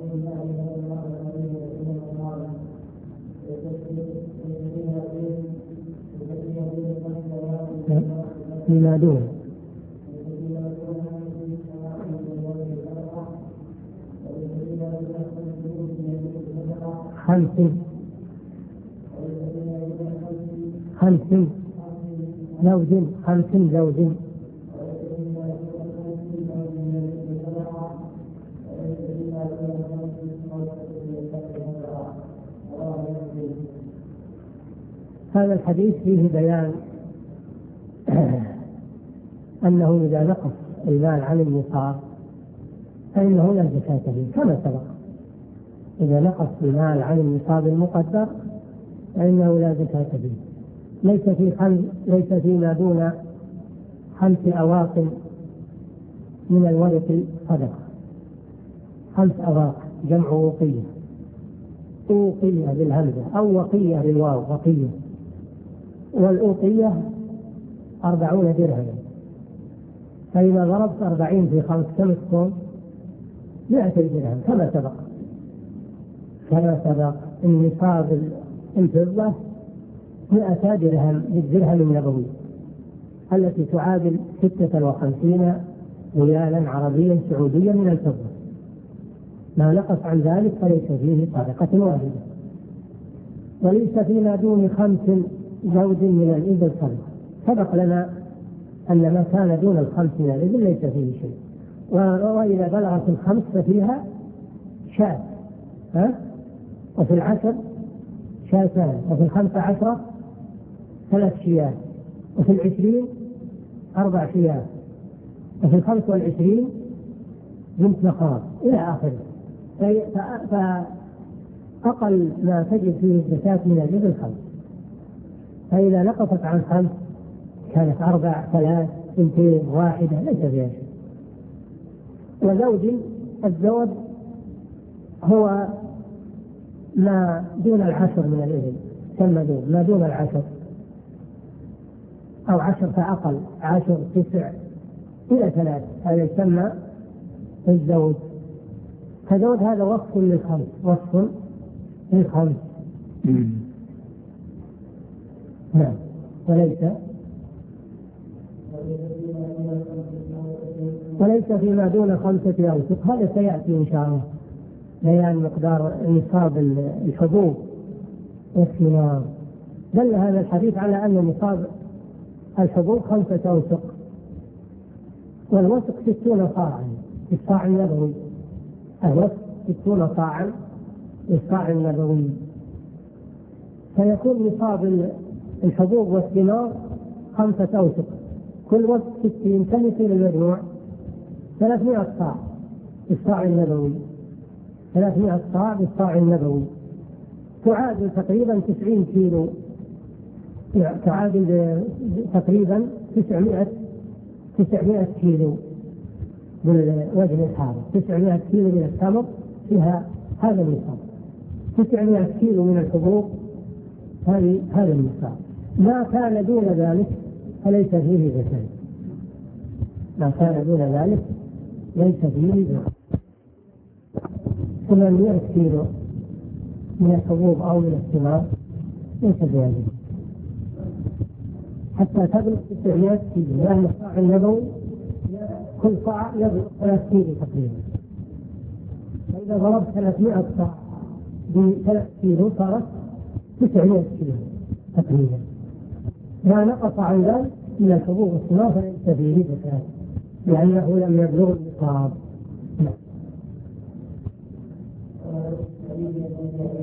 فيما دون خمس زوج هذا الحديث فيه بيان أنه إذا نقص المال عن النصاب فإنه لا زكاة فيه كما سبق. إذا نقص المال عن النصاب المقدر فإنه لا زكاة فيه. ليس فيما دون 5 أواق من الورق صدقة. 5 أواق جمع وقية، أوقية بالهمزة أو وقية بالواو وقية، والأوقية 40 درهما. فإذا ضربت 40 في 5 كم تكون؟ 100 درهم كما سبق. النصاب الفضة 100 درهم بالدرهم النبوي التي تعادل 56 ريالا عربيا سعوديا من الفضة. ما نقص عن ذلك فليس فيه صدقة واحدة. وليس فيما دون 5 زوج من الإبل صدقة. سبق لنا أن ما كان دون 5 من الإبل ليس فيه شيء. وإذا بلغت 5 ففيها شاة، وفي 10 شاتان، وفي 15 3 شياه، وفي 20 4 شياه، وفي 25 بنت مخاض إلى آخره. فأقل ما تجد فيه الزكاة من الإبل 5. فإذا نقصت عن 5 كانت 4 3 2 1 ليس فيها شيء. الزوج هو ما دون 10 من الإبل، ثم ما دون 10 أو 10 فأقل، 10 9 إلى 3، هذا يسمى الزوج. فزوج هذا وصف للخمس. نعم. وليس فيما دون 5 أوسق. هذا سيأتي إن شاء الله بيان مقدار نصاب الحبوب والثمار. دل هذا الحديث على أن نصاب الحبوب 5 أوسق، والوسق 60 صاعا في الصاع النبوي. الوسق 60 صاعا في الصاع النبوي. فيكون نصاب الحبوب والثمار 5 أوسق، كل وسق 60. كم يصير المجموع؟ 300 صاع في الصاع النبوي. 300 صاع في الصاع النبوي تعادل تقريبا 90 كيلو، تعادل تقريبا 900 كيلو بالوزن الحاضر. 900 كيلو من التمر فيها هذا النصاب، 900 كيلو من الحبوب هذا النصاب. ما كان دون ذلك فليس فيه زكاة. ما كان دون ذلك ليس فيه زكاة. 800 كيلو من الحبوب أو من الثمار ليس فيها زكاة حتى تبلغ 900 كيلو، لأن الصاع النبوي كل صاع يبلغ 3 كيلو تقريبا. فإذا ضربت 300 صاع ب3 كيلو صارت 900 كيلو تقريبا. ما نقص عن ذلك من الحبوب والثمار فليس فيه زكاة لأنه لم يبلغ النصاب.